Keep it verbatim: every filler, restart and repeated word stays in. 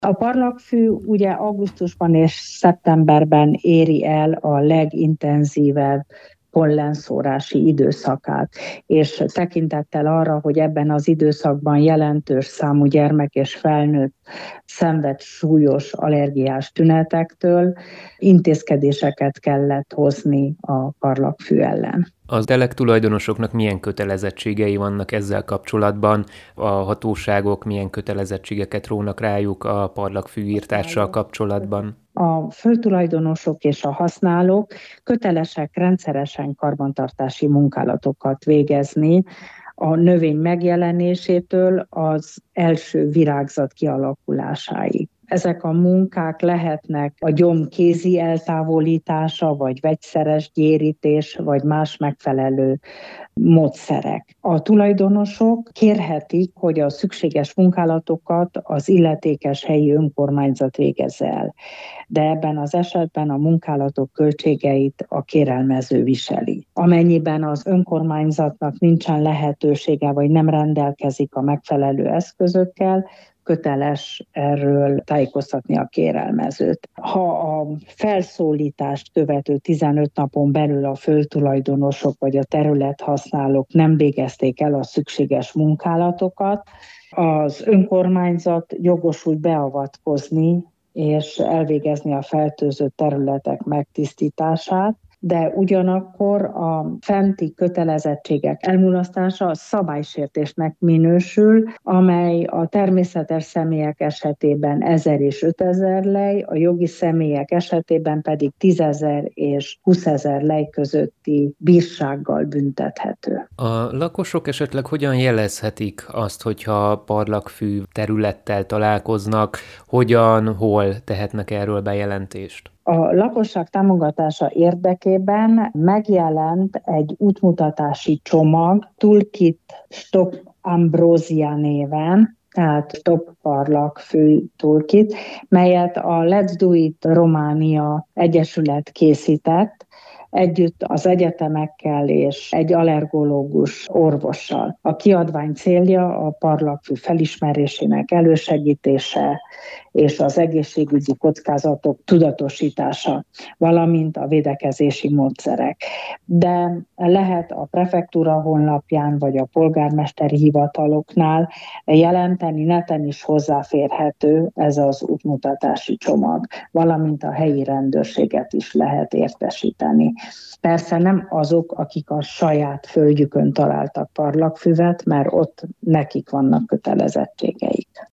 A parlagfű ugye augusztusban és szeptemberben éri el a legintenzívebb pollenszórási időszakát, és tekintettel arra, hogy ebben az időszakban jelentős számú gyermek és felnőtt szenved súlyos allergiás tünetektől, intézkedéseket kellett hozni a parlagfű ellен. Az telek tulajdonosoknak milyen kötelezettségei vannak ezzel kapcsolatban? A hatóságok milyen kötelezettségeket rónak rájuk a parlagfű írtással kapcsolatban? A földtulajdonosok és a használók kötelesek rendszeresen karbantartási munkálatokat végezni, a növény megjelenésétől az első virágzat kialakulásáig. Ezek a munkák lehetnek a gyom kézi eltávolítása, vagy vegyszeres gyérítés, vagy más megfelelő módszerek. A tulajdonosok kérhetik, hogy a szükséges munkálatokat az illetékes helyi önkormányzat végezze el, de ebben az esetben a munkálatok költségeit a kérelmező viseli. Amennyiben az önkormányzatnak nincsen lehetősége, vagy nem rendelkezik a megfelelő eszközökkel, köteles erről tájékoztatni a kérelmezőt. Ha a felszólítást követő tizenöt napon belül a földtulajdonosok vagy a területhasználók nem végezték el a szükséges munkálatokat, az önkormányzat jogosult beavatkozni és elvégezni a fertőzött területek megtisztítását, de ugyanakkor a fenti kötelezettségek elmulasztása a szabálysértésnek minősül, amely a természetes személyek esetében ezer és ötezer lej, a jogi személyek esetében pedig tízezer és húszezer lej közötti bírsággal büntethető. A lakosok esetleg hogyan jelezhetik azt, hogyha parlagfű területtel találkoznak, hogyan, hol tehetnek erről bejelentést? A lakosság támogatása érdekében megjelent egy útmutatási csomag, Toolkit Stop Ambrosia néven, tehát Stop Parlagfű Toolkit, melyet a Let's Do It Románia Egyesület készített, együtt az egyetemekkel és egy allergológus orvossal. A kiadvány célja a parlagfű felismerésének elősegítése és az egészségügyi kockázatok tudatosítása, valamint a védekezési módszerek. De lehet a prefektúra honlapján vagy a polgármesteri hivataloknál jelenteni, neten is hozzáférhető ez az útmutatási csomag, valamint a helyi rendőrséget is lehet értesíteni. Persze nem azok, akik a saját földjükön találtak parlagfüvet, mert ott nekik vannak kötelezettségeik.